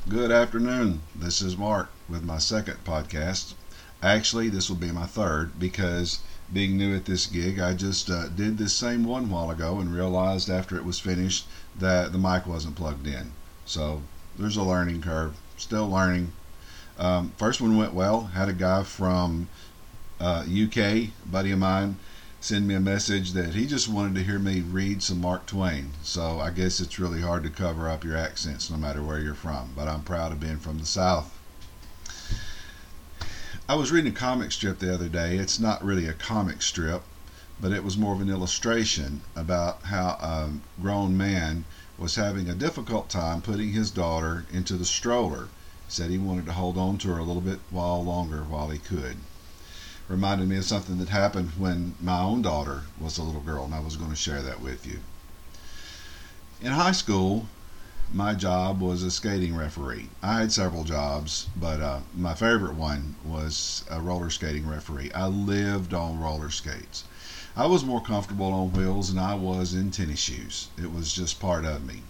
Good afternoon. This is Mark with my second podcast. Actually, this will be my third because being new at this gig, I just did this same one while ago and realized after it was finished that the mic wasn't plugged in. So there's a learning curve. Still learning. First one went well. Had a guy from UK, buddy of mine, send me a message that he just wanted to hear me read some Mark Twain. So I guess it's really hard to cover up your accents no matter where you're from, but I'm proud of being from the South. I was reading a comic strip the other day. It's not really a comic strip, but it was more of an illustration about how a grown man was having a difficult time putting his daughter into the stroller. He said he wanted to hold on to her a little bit while longer while he could. Reminded me of something that happened when my own daughter was a little girl, and I was going to share that with you. In high school, my job was a skating referee. I had several jobs, but my favorite one was a roller skating referee. I lived on roller skates. I was more comfortable on wheels than I was in tennis shoes. It was just part of me.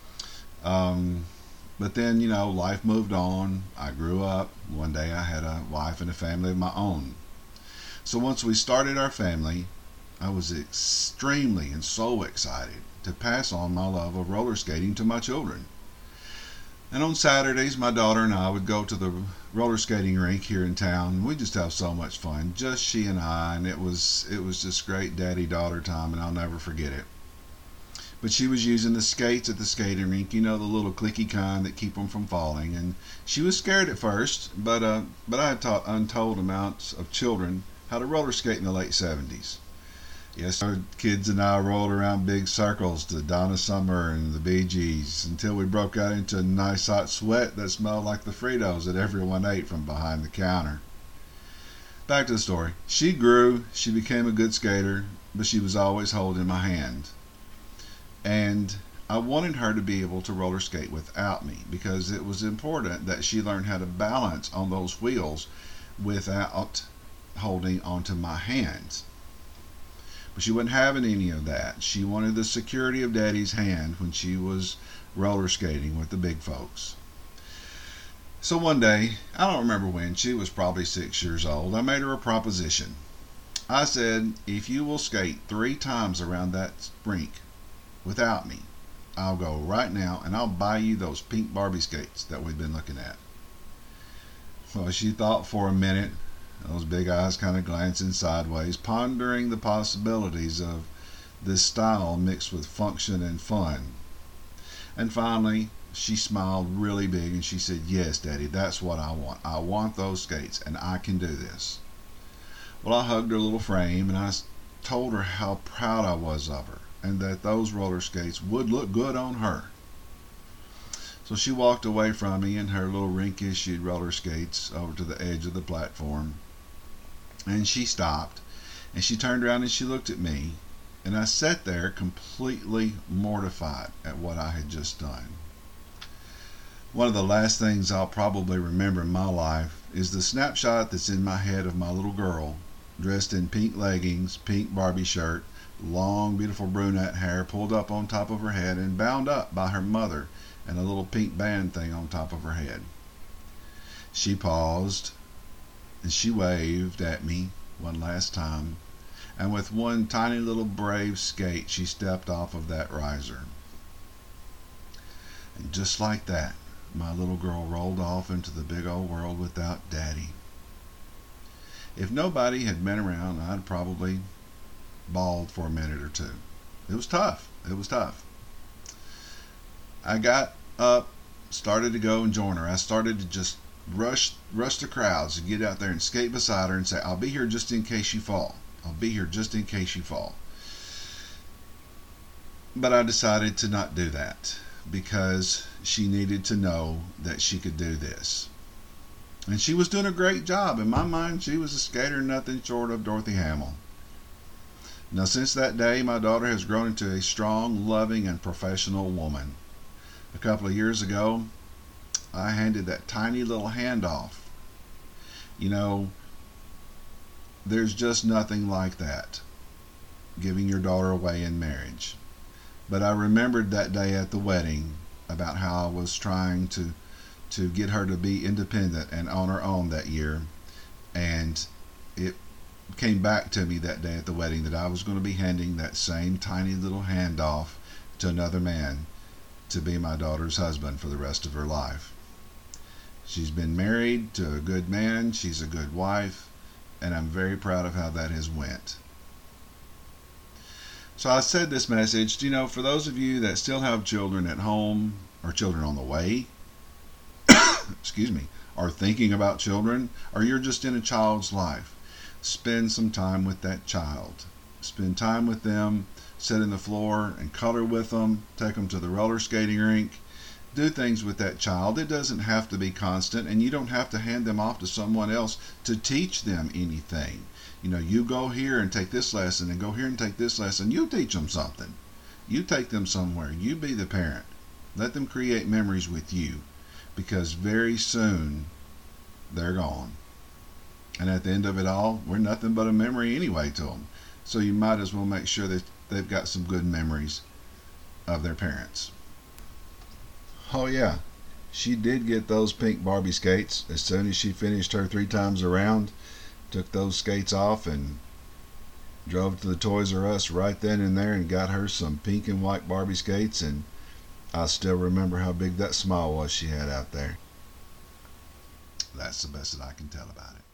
But then, life moved on. I grew up. One day I had a wife and a family of my own. So once we started our family, I was extremely and so excited to pass on my love of roller skating to my children. And on Saturdays, my daughter and I would go to the roller skating rink here in town. We just have so much fun, just she and I, and it was just great daddy-daughter time, and I'll never forget it. But she was using the skates at the skating rink, the little clicky kind that keep them from falling, and she was scared at first, but I had taught untold amounts of children how to roller skate in the late 70s. Yes, our kids and I rolled around big circles to Donna Summer and the Bee Gees until we broke out into a nice hot sweat that smelled like the Fritos that everyone ate from behind the counter. Back to the story. She grew, she became a good skater, but she was always holding my hand. And I wanted her to be able to roller skate without me because it was important that she learn how to balance on those wheels without holding onto my hands. But she wasn't having any of that. She wanted the security of Daddy's hand when she was roller skating with the big folks. So one day, I don't remember when, she was probably 6 years old, I made her a proposition. I said, if you will skate 3 times around that rink without me, I'll go right now and I'll buy you those pink Barbie skates that we've been looking at. Well, she thought for a minute, those big eyes kind of glancing sideways, pondering the possibilities of this style mixed with function and fun. And finally, she smiled really big and she said, yes, Daddy, that's what I want. I want those skates and I can do this. Well, I hugged her little frame and I told her how proud I was of her and that those roller skates would look good on her. So she walked away from me in her little rink-issued roller skates over to the edge of the platform. And she stopped, and she turned around and she looked at me, and I sat there completely mortified at what I had just done. One of the last things I'll probably remember in my life is the snapshot that's in my head of my little girl, dressed in pink leggings, pink Barbie shirt, long, beautiful brunette hair pulled up on top of her head and bound up by her mother, and a little pink band thing on top of her head. She paused, and she waved at me one last time, and with one tiny little brave skate, she stepped off of that riser. And just like that, my little girl rolled off into the big old world without Daddy. If nobody had been around, I'd probably bawled for a minute or two. It was tough. I got up, started to go and join her. I started to just rush the crowds and get out there and skate beside her and say, I'll be here just in case you fall. I'll be here just in case you fall. But I decided to not do that because she needed to know that she could do this. And she was doing a great job. In my mind, she was a skater nothing short of Dorothy Hamill. Now, since that day, my daughter has grown into a strong, loving, and professional woman. A couple of years ago, I handed that tiny little hand off. There's just nothing like that, giving your daughter away in marriage. But I remembered that day at the wedding about how I was trying to to get her to be independent and on her own that year. And it came back to me that day at the wedding that I was going to be handing that same tiny little hand off to another man to be my daughter's husband for the rest of her life. She's been married to a good man. She's a good wife, and I'm very proud of how that has went. So I said this message, for those of you that still have children at home or children on the way, excuse me, are thinking about children, or you're just in a child's life, spend some time with that child. Spend time with them, sit on the floor and color with them, take them to the roller skating rink, do things with that child. It doesn't have to be constant, and you don't have to hand them off to someone else to teach them anything. You go here and take this lesson and go here and take this lesson. You teach them something. You take them somewhere. You be the parent. Let them create memories with you, because very soon they're gone. And at the end of it all, we're nothing but a memory anyway to them. So you might as well make sure that they've got some good memories of their parents. Oh yeah, she did get those pink Barbie skates. As soon as she finished her 3 times around, took those skates off and drove to the Toys R Us right then and there and got her some pink and white Barbie skates, and I still remember how big that smile was she had out there. That's the best that I can tell about it.